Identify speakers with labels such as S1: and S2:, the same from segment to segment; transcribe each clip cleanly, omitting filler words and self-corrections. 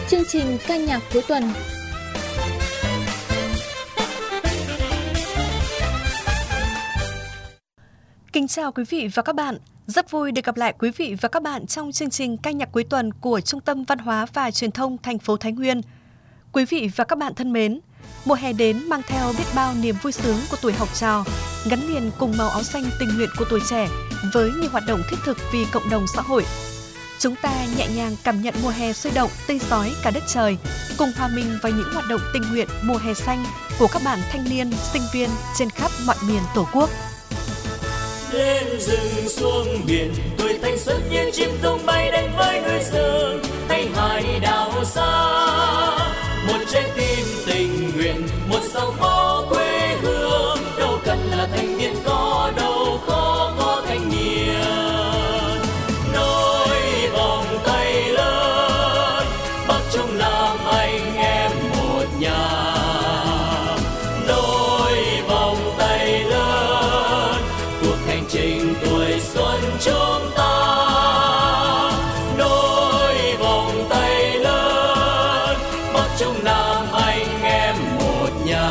S1: Chương trình ca nhạc cuối tuần.
S2: Kính chào quý vị và các bạn. Rất vui được gặp lại quý vị và các bạn trong chương trình ca nhạc cuối tuần của Trung tâm Văn hóa và Truyền thông thành phố Thái Nguyên. Quý vị và các bạn thân mến, mùa hè đến mang theo biết bao niềm vui sướng của tuổi học trò, gắn liền cùng màu áo xanh tình nguyện của tuổi trẻ với nhiều hoạt động thiết thực vì cộng đồng xã hội. Chúng ta nhẹ nhàng cảm nhận mùa hè sôi động, tươi rói cả đất trời, cùng hòa mình vào những hoạt động tình nguyện mùa hè xanh của các bạn thanh niên, sinh viên trên khắp mọi miền Tổ quốc.
S3: Lên rừng xuống biển, tuổi thanh xuân như chim tung bay đến với núi rừng hay hải đảo xa. Một trái tim tình nguyện, một dòng máu quê hương, đâu cần là thanh niên có, đâu khó có thanh niên. Nối vòng tay lớn, Bắc Trung Nam anh em một nhà. Nối vòng tay lớn, cuộc hành trình tuổi xuân chúng ta. Nối vòng tay lớn, Bắc Trung Nam anh em một nhà.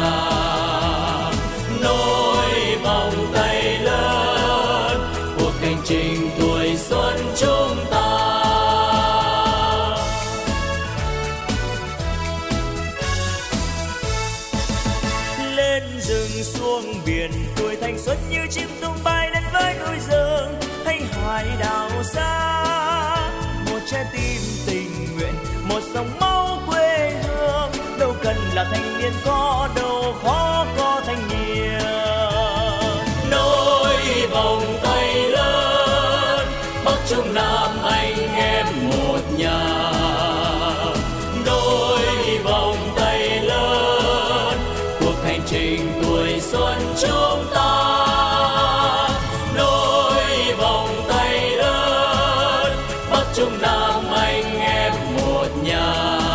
S3: Nối vòng tay lớn, cuộc hành trình tuổi xuân chúng ta. Lên rừng xuống biển, tuổi thanh xuân như chim tung bay đến với núi rừng hay hải đảo xa. Một trái tim tình nguyện, một dòng máu quê hương, đâu cần là thanh niên có, đâu khó có thanh niên. Nối vòng tay lớn, Bắc Trung Nam anh em một nhà. Nối vòng tay lớn, cuộc hành trình tuổi xuân chúng ta. Nối vòng tay lớn, Bắc Trung Nam anh em một nhà.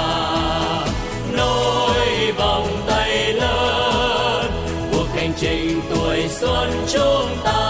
S3: Nối vòng tay lớn, cuộc hành trình tuổi xuân chúng ta.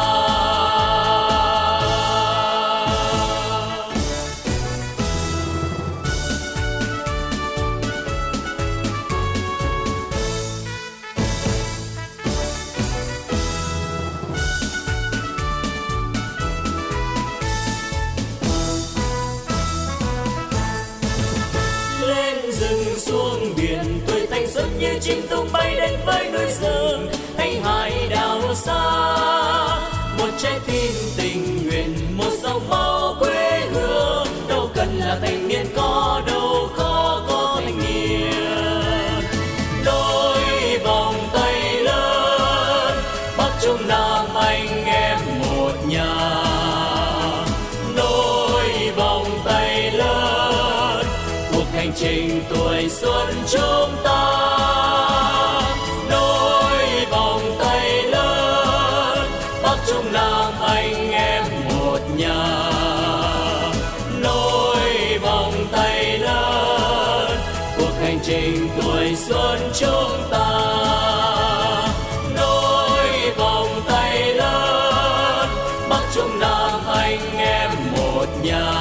S3: Xuống biển, tuổi thanh xuân như chim tung bay đến với núi rừng hay hải đảo xa. Một trái tim tình nguyện, một dòng máu quê hương, đâu cần là thanh niên có, đâu khó có thanh niên. Đôi vòng tay lớn, Bắc Trung Nam anh em một nhà. Đôi vòng tay lớn, cuộc hành trình tuổi xuân chúng ta. Nối vòng tay lớn, Bắc Trung Nam anh em một nhà. Nối vòng tay lớn, cuộc hành trình tuổi xuân chúng ta. Nối vòng tay lớn, Bắc Trung Nam anh em một nhà.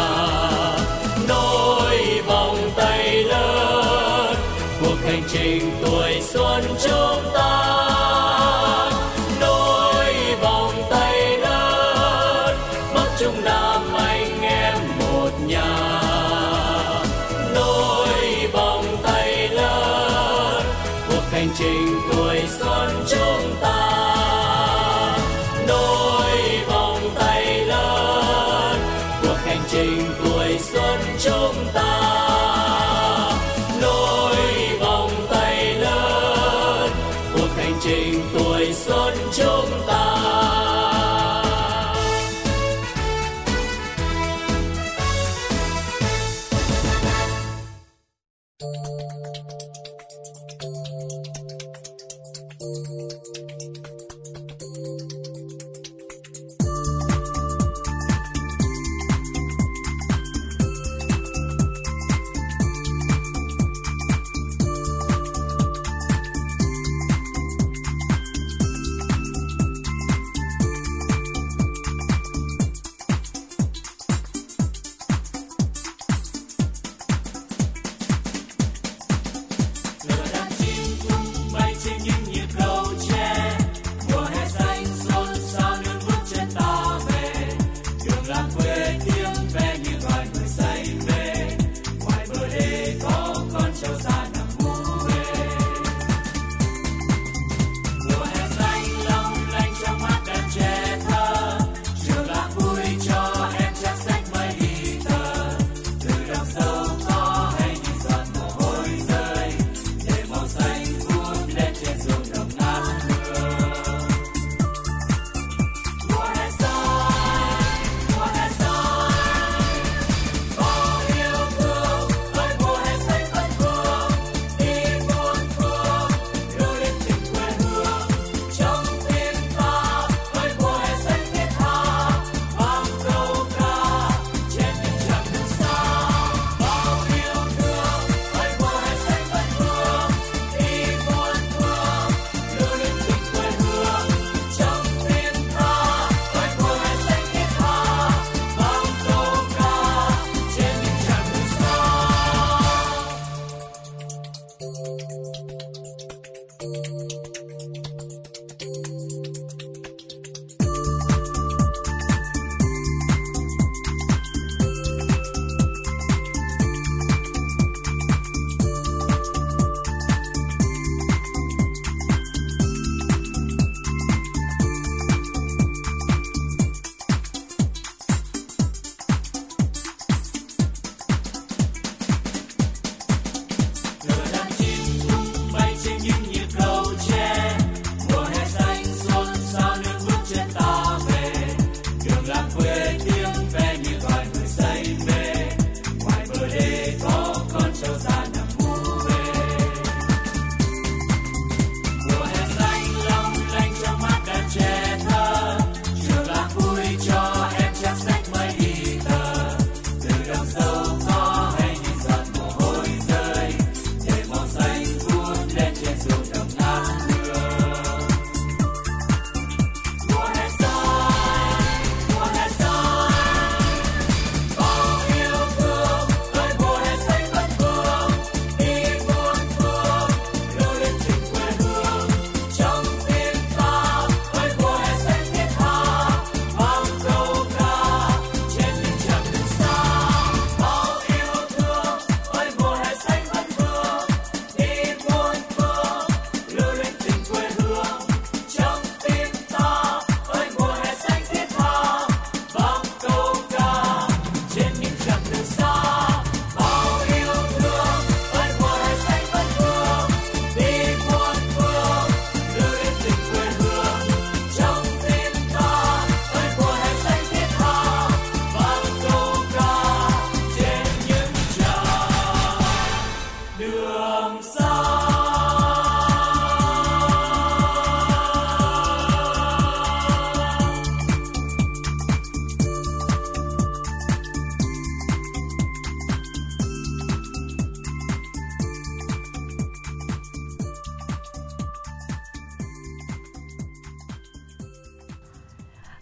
S3: Nối vòng tay lớn, cuộc hành trình tuổi xuân chúng ta. Nối vòng tay lớn, Bắc Trung Nam anh em một nhà. Nối vòng tay lớn, cuộc hành trình tuổi xuân chúng ta. Nối vòng tay lớn, cuộc hành trình tuổi xuân chúng ta. Nối vòng tay lớn, cuộc hành trình tuổi xuân chúng ta.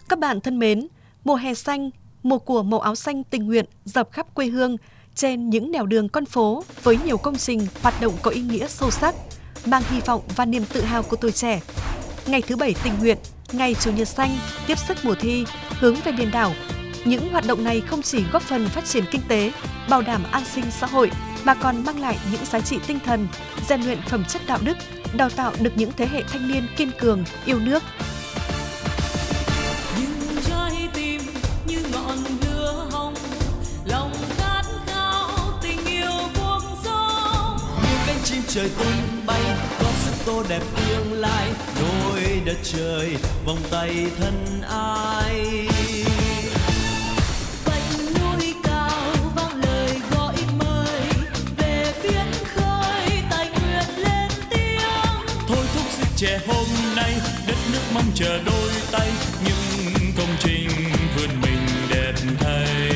S2: Các bạn thân mến, mùa hè xanh, mùa của màu áo xanh tình nguyện dọc khắp quê hương trên những nẻo đường con phố với nhiều công trình hoạt động có ý nghĩa sâu sắc, mang hy vọng và niềm tự hào của tuổi trẻ. Ngày thứ 7 tình nguyện, ngày Chủ nhật xanh, tiếp sức mùa thi, hướng về biển đảo. Những hoạt động này không chỉ góp phần phát triển kinh tế, bảo đảm an sinh xã hội, mà còn mang lại những giá trị tinh thần, rèn luyện phẩm chất đạo đức, đào tạo được những thế hệ thanh niên kiên cường, yêu nước.
S3: Những trái tim như ngọn lửa hồng, lòng khát khao tình yêu cuộc sống. Như cánh chim trời tung bay, góp sức tô đẹp tương lai, đôi đất trời vòng tay thân ai. Trẻ hôm nay đất nước mong chờ đôi tay, những công trình vươn mình đẹp thay.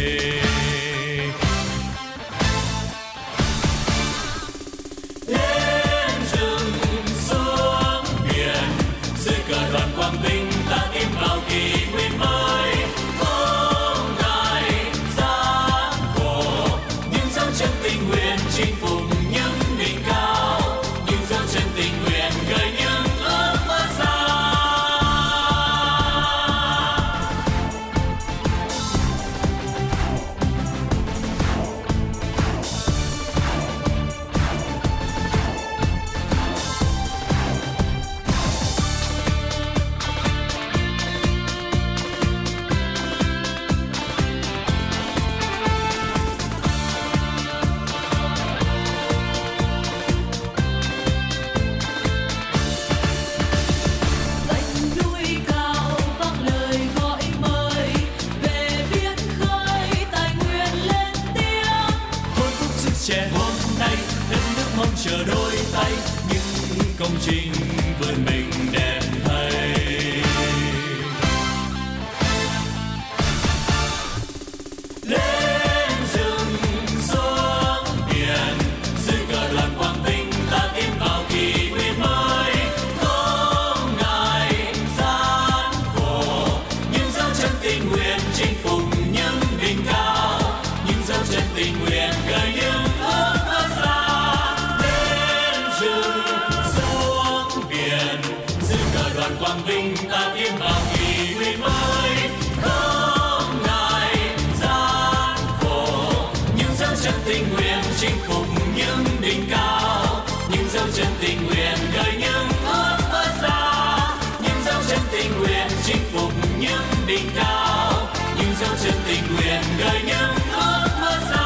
S3: Lên rừng xuống biển, dưới cờ đoàn quang vinh ta tiến vào kỷ nguyên mới. Không ngại gian khổ, nhưng dấu chân tình nguyện chinh phục những đỉnh cao, những dấu chân tình nguyện gợi những chờ đôi tay, những công trình vươn mình đẹp thay. Lên rừng xuống biển, dưới cờ đoàn quang vinh ta tiến vào kỷ nguyên mới. Không ngại gian khổ, những dấu chân tình nguyện chinh phục những đỉnh cao, những dấu chân tình nguyện gợi những ước mơ xa. Quang vinh ta tiến vào kỷ nguyên mới. Không ngại gian khổ, những dấu chân tình nguyện chinh phục những đỉnh cao, những dấu chân tình nguyện gợi những ước mơ xa. Những dấu chân tình nguyện chinh phục những đỉnh cao, những dấu chân tình nguyện gợi những ước mơ xa.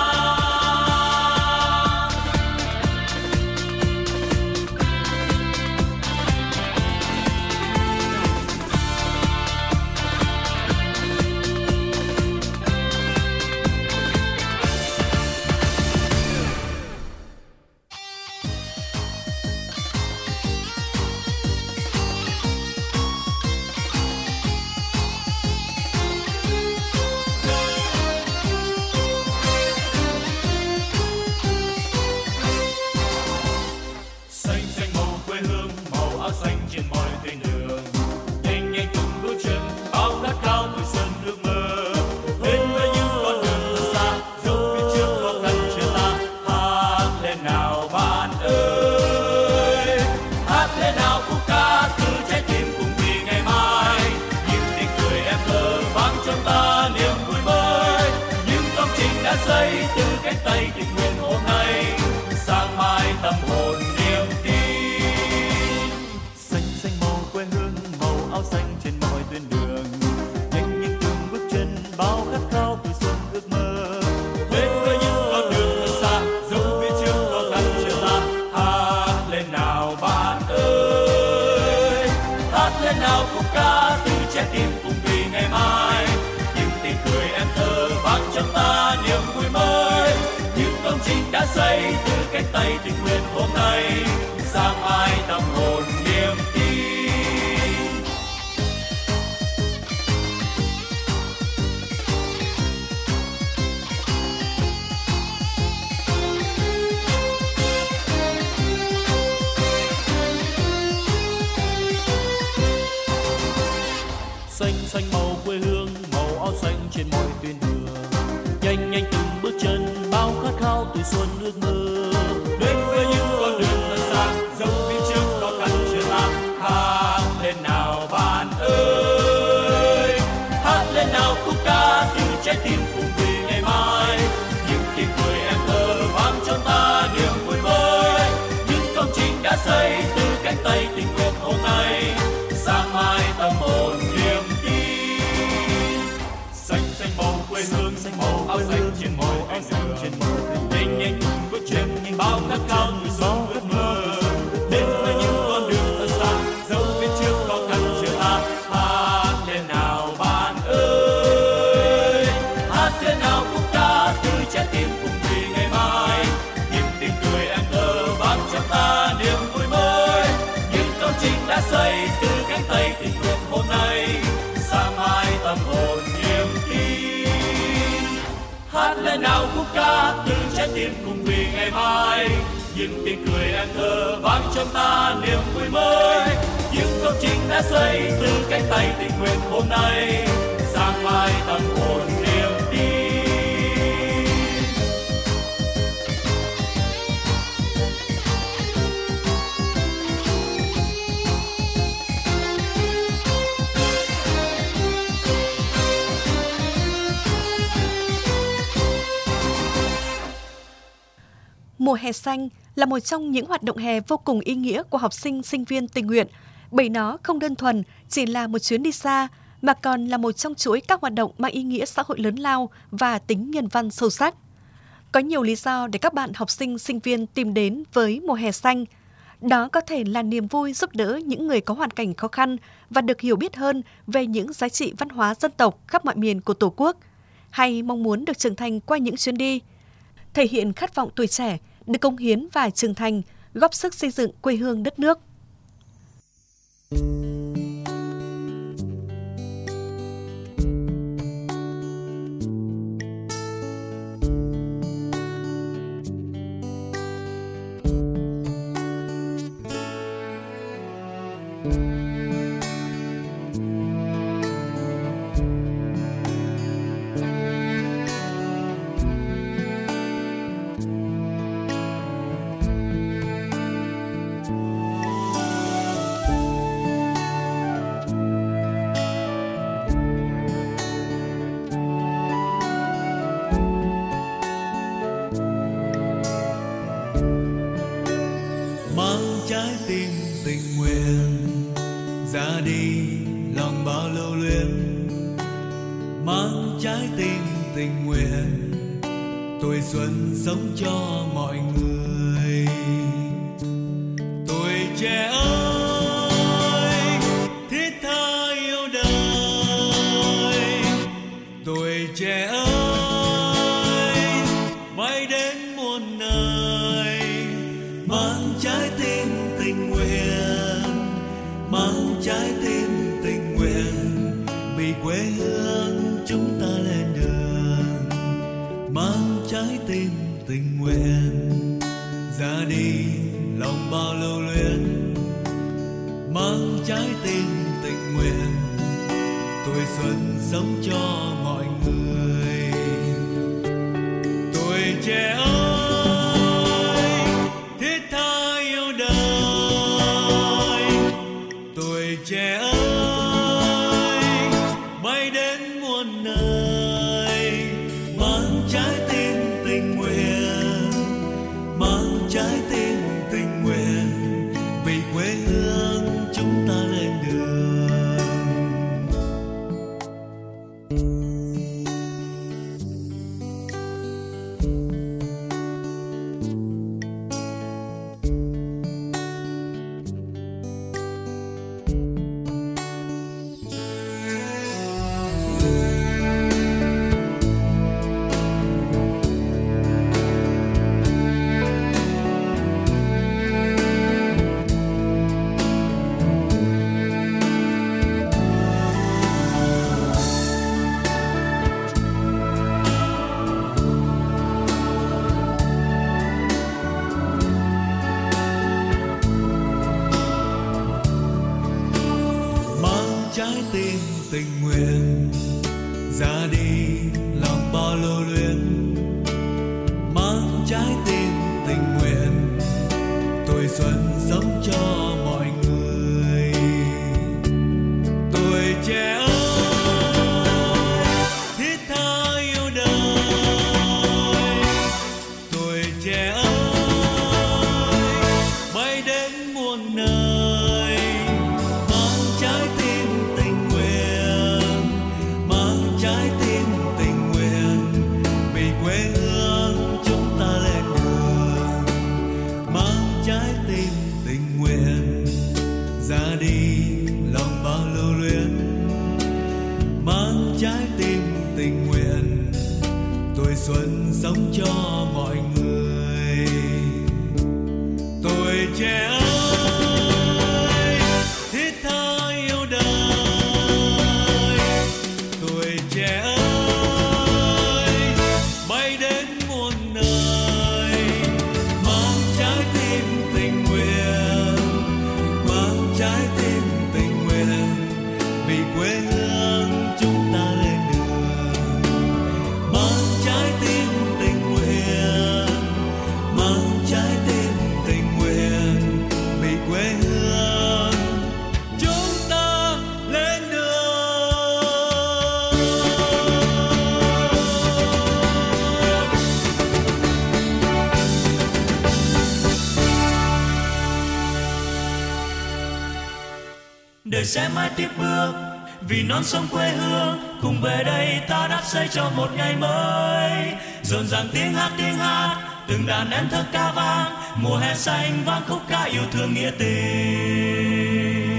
S3: Xây từ cánh tay tình nguyện hôm nay, sáng mai tâm hồn niềm tin. Xanh xanh màu quê hương, màu áo xanh trên mọi tuyến đường, nhanh nhanh từng bước chân bao khát khao tuổi xuân ước mơ. Đến với những con đường thật xa, dù phía trước khó khăn chờ ta. Hát lên nào bạn ơi, hát lên nào khúc ca từ trái tim cùng vì ngày mai. Những tiếng cười em thơ vang trong ta niềm vui mới, những công trình đã xây từ cánh tay tình nguyện hôm nay, sáng mai tâm hồn niềm tin. xanh màu quê hương, màu áo xanh trên mọi tuyến đường. Nhanh nhanh từng bước chân, bao khát khao tuổi xuân ước mơ. Đến với những con đường thật xa, dẫu phía trước có cánh chưa ta. Hát lên nào bạn ơi, hát lên nào khúc ca từ trái tim cùng vì ngày mai. Những tiếng cười em thơ vang trong ta niềm vui mới. Những công trình đã xây từ cánh tay tình nguyện hôm nay, sáng mai tâm hồn niềm tin. Xanh xanh màu quê hương, màu áo xanh trên mọi đường. Nhanh nhanh từng bước chân, bao khát khao tuổi xuân ước mơ. Đến với những con đường thật xa, dẫu phía trước có cánh chưa ta. Hát lên nào bạn ơi, hát lên nào khúc ca từ trái tim cùng vì ngày mai. Những tiếng cười em thơ vang trong ta niềm vui mới. Những công trình đã xây từ cánh tay tình nguyện hôm nay, sáng mai tâm hồn niềm tin. Hát lên nào khúc ca từ trái tim cùng vì ngày mai. Những tiếng cười em thơ vang trong ta niềm vui mới. Những công trình đã xây từ cánh tay tình nguyện hôm nay, sáng mai tâm hồn niềm tin.
S2: Mùa hè xanh là một trong những hoạt động hè vô cùng ý nghĩa của học sinh, sinh viên tình nguyện, bởi nó không đơn thuần chỉ là một chuyến đi xa, mà còn là một trong chuỗi các hoạt động mang ý nghĩa xã hội lớn lao và tính nhân văn sâu sắc. Có nhiều lý do để các bạn học sinh, sinh viên tìm đến với mùa hè xanh. Đó có thể là niềm vui giúp đỡ những người có hoàn cảnh khó khăn và được hiểu biết hơn về những giá trị văn hóa dân tộc khắp mọi miền của Tổ quốc, hay mong muốn được trưởng thành qua những chuyến đi, thể hiện khát vọng tuổi trẻ được cống hiến và trưởng thành, góp sức xây dựng quê hương đất nước.
S1: Mang trái tim tình nguyện ra đi lòng bao lưu luyến. Mang trái tim tình nguyện tuổi xuân sống cho mọi người. Tuổi trẻ ơi thiết tha yêu đời. Tuổi trẻ ơi bay đến muôn nơi. Mang trái tim tình nguyện, mang trái tim tình nguyện, vì quê hương chúng ta lên đường. Mang trái tim tình nguyện ra đi lòng bao lưu luyến. Mang trái tim tình nguyện tuổi xuân sống cho mọi người. Tuổi trẻ ơi thiết tha yêu đời. Tuổi trẻ ơi bay đến muôn nơi. Mang trái tim tình nguyện, mang trái tim tình nguyện, vì quê hương chúng ta lên đường. tình nguyện ra đi lòng bao lưu luyến, mang trái tim tình nguyện tuổi xuân sống cho mọi người. Tuổi trẻ ơi thiết tha yêu đời, tuổi trẻ ơi bay đến muôn nơi, mang trái tim tình nguyện, mang trái tim tình nguyện vì quê hương chúng ta lên đường, mang trái tim tình nguyện ra đi lòng bao lưu luyến, mang trái tim tình nguyện tuổi xuân sống cho mọi người. Tuổi trẻ ơi thiết tha yêu đời, tuổi trẻ ơi bay đến muôn nơi, mang trái tim tình nguyện, mang trái tim tình nguyện vì quê hương chúng ta lên đường, mang trái tim tình nguyện, mang trái tim tình nguyện vì quê hương chúng ta lên đường.
S3: Đời sẽ mãi tiếp bước vì non sông quê hương, cùng về đây ta đắp xây cho một ngày mới. Rộn ràng tiếng hát, từng đàn em thơ ca vang, mùa hè xanh vang khúc ca yêu thương nghĩa tình.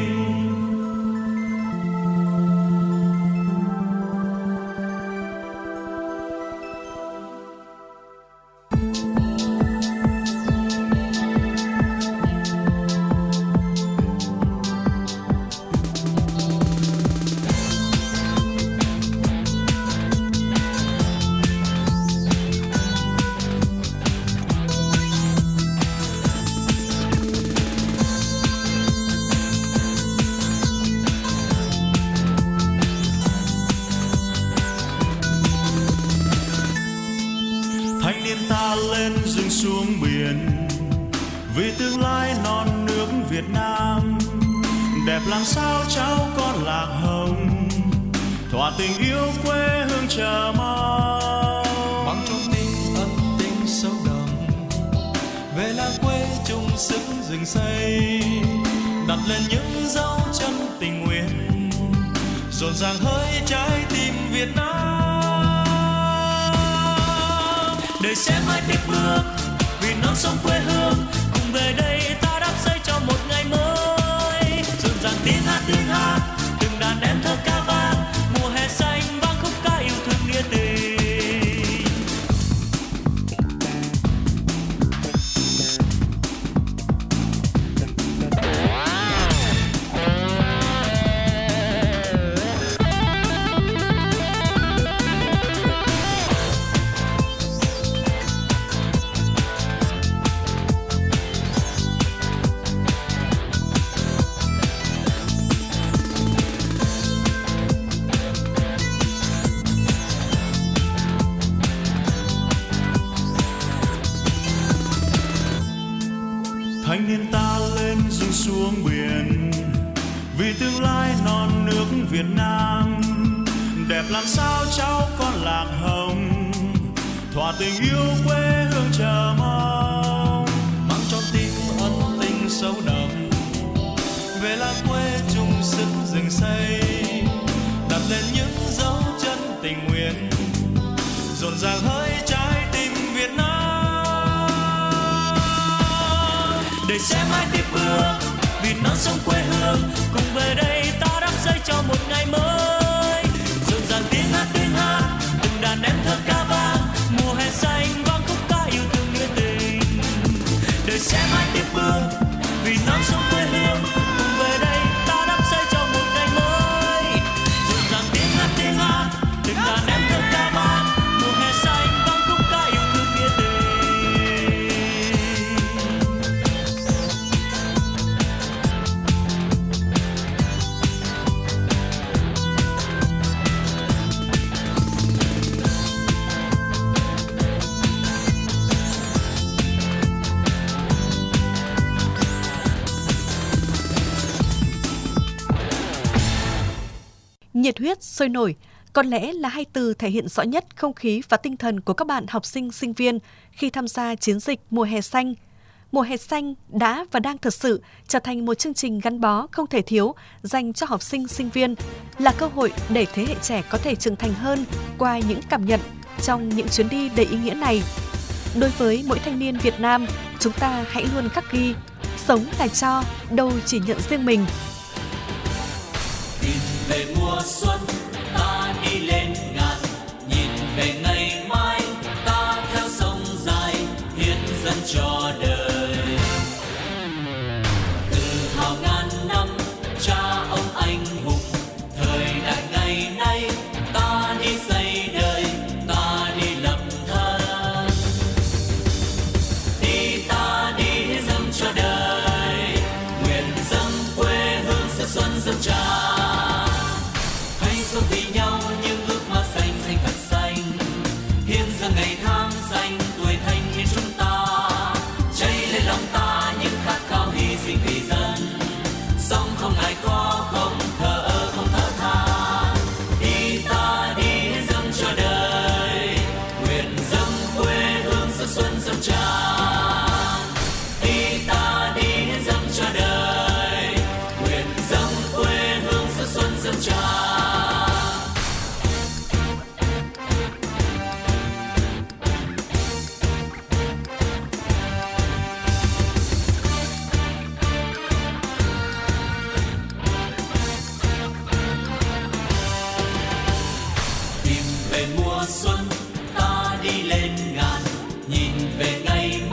S3: Thanh niên ta lên rừng xuống biển, vì tương lai non nước Việt Nam. Đẹp làm sao cháu con lạc hồng, thỏa tình yêu quê hương chờ mong.
S1: Mang trong tim ân tình sâu đậm, về làng quê chung sức rừng xây, đặt lên những dấu chân tình nguyện, rộn ràng hơi trái tim Việt Nam.
S3: Đời sẽ mãi tiếp bước vì non sông quê hương, cùng về đây ta đắp xây cho một ngày mới. Rộn ràng tiếng hát, từng đàn em thơ ca vang, mùa hè xanh vang khúc ca yêu thương nghĩa tình.
S1: Thanh niên ta lên rừng xuống biển, vì tương lai non nước Việt Nam. Đẹp làm sao cháu con lạc hồng, thỏa tình yêu quê hương chờ mong. Mang trong tim ân tình sâu đậm, về làng quê chung sức rừng xây, đặt lên những dấu chân tình nguyện, rộn ràng hơi trái tim Việt Nam.
S3: Đời sẽ mãi tiếp bước vì non sông quê hương, cùng về đây ta đắp xây cho một ngày mới. Rộn ràng tiếng hát, từng đàn em thơ ca vang, mùa hè xanh vang khúc ca yêu thương nghĩa tình. Đời sẽ mãi tiếp bước vì non sông quê hương, cùng về đây ta đắp xây cho một ngày mới. Rộn ràng tiếng hát, từng đàn em thơ ca vang, mùa hè xanh vang khúc ca yêu thương nghĩa tình.
S2: nhiệt huyết, sôi nổi, có lẽ là hai từ thể hiện rõ nhất không khí và tinh thần của các bạn học sinh, sinh viên khi tham gia chiến dịch Mùa hè xanh. Mùa hè xanh đã và đang thực sự trở thành một chương trình gắn bó không thể thiếu dành cho học sinh, sinh viên, là cơ hội để thế hệ trẻ có thể trưởng thành hơn qua những cảm nhận trong những chuyến đi đầy ý nghĩa này. Đối với mỗi thanh niên Việt Nam, chúng ta hãy luôn khắc ghi, sống là cho, đâu chỉ nhận riêng mình.
S3: Nhìn về mùa xuân, ta đi lên ngàn, nhìn về ngày mai, ta theo sông dài, hiến dâng cho đời. Tự hào ngàn năm, cha ông anh hùng, thời đại ngày nay, ta đi xây đời, ta đi lập thân. Đi ta đi hiến dâng cho đời, nguyện dâng quê hương sẽ xuân dâng tràn. Vì nhau những ước mơ xanh xanh thật xanh, hiến dâng ngày tháng xanh tuổi thanh niên chúng ta, cháy lên lòng ta những khát khao hy sinh vì dân, sống không ngại khó không thở than. Đi ta đi hiến dâng cho đời, nguyện dâng quê hương sẽ xuân dâng tràn. Đi ta đi hiến dâng cho đời, nguyện dâng quê hương sẽ xuân dâng tràn. Xuân ta đi lên ngàn, nhìn về ngày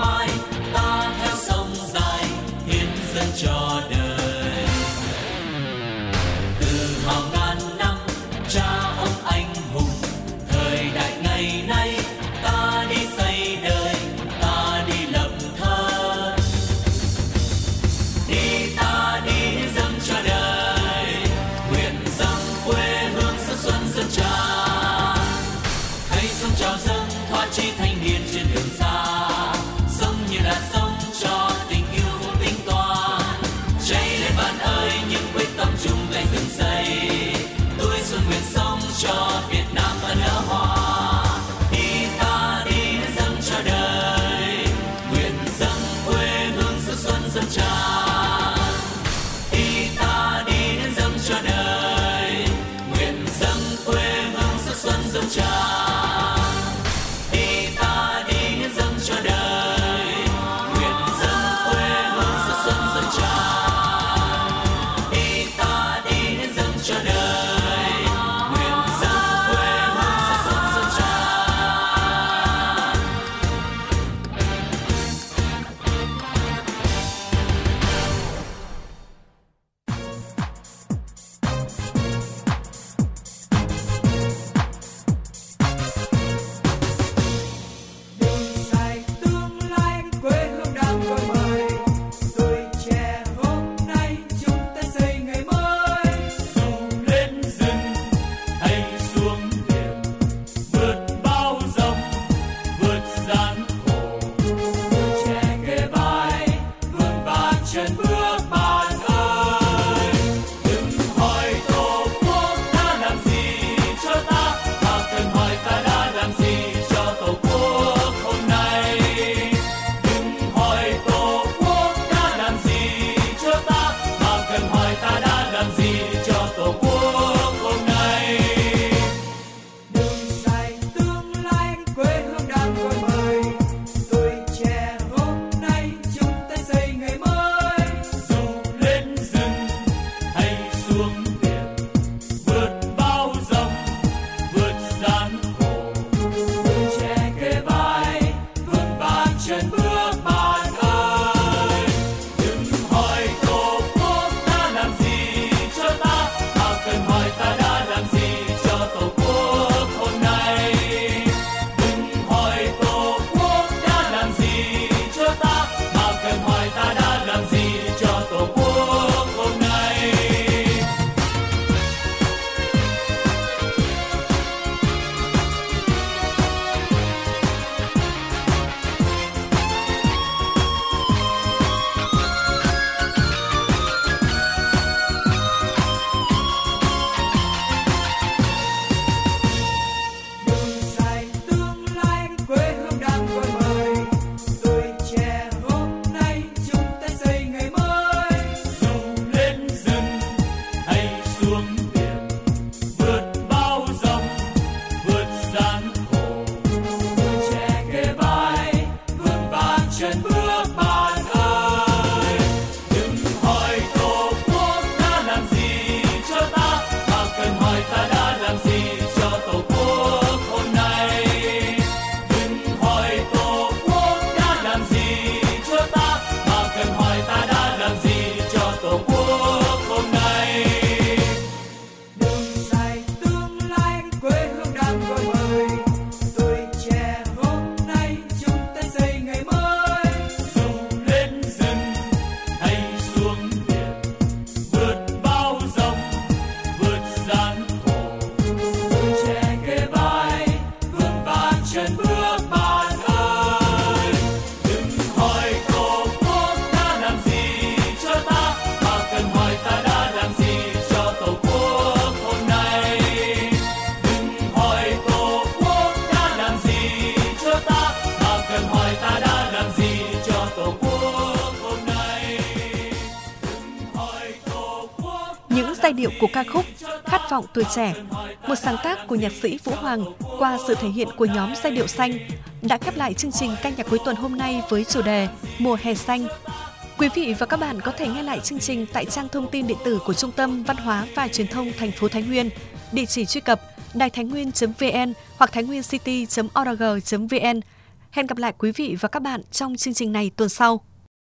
S2: giai điệu của ca khúc Khát vọng tuổi trẻ, một sáng tác của nhạc sĩ Vũ Hoàng qua sự thể hiện của nhóm Giai điệu xanh, đã khép lại chương trình ca nhạc cuối tuần hôm nay với chủ đề Mùa hè xanh. Quý vị và các bạn có thể nghe lại chương trình tại trang thông tin điện tử của Trung tâm Văn hóa và Truyền thông thành phố Thái Nguyên, địa chỉ truy cập đàithánhnguyên.vn hoặc thainhguencity.org.vn. Hẹn gặp lại quý vị và các bạn trong chương trình này tuần sau.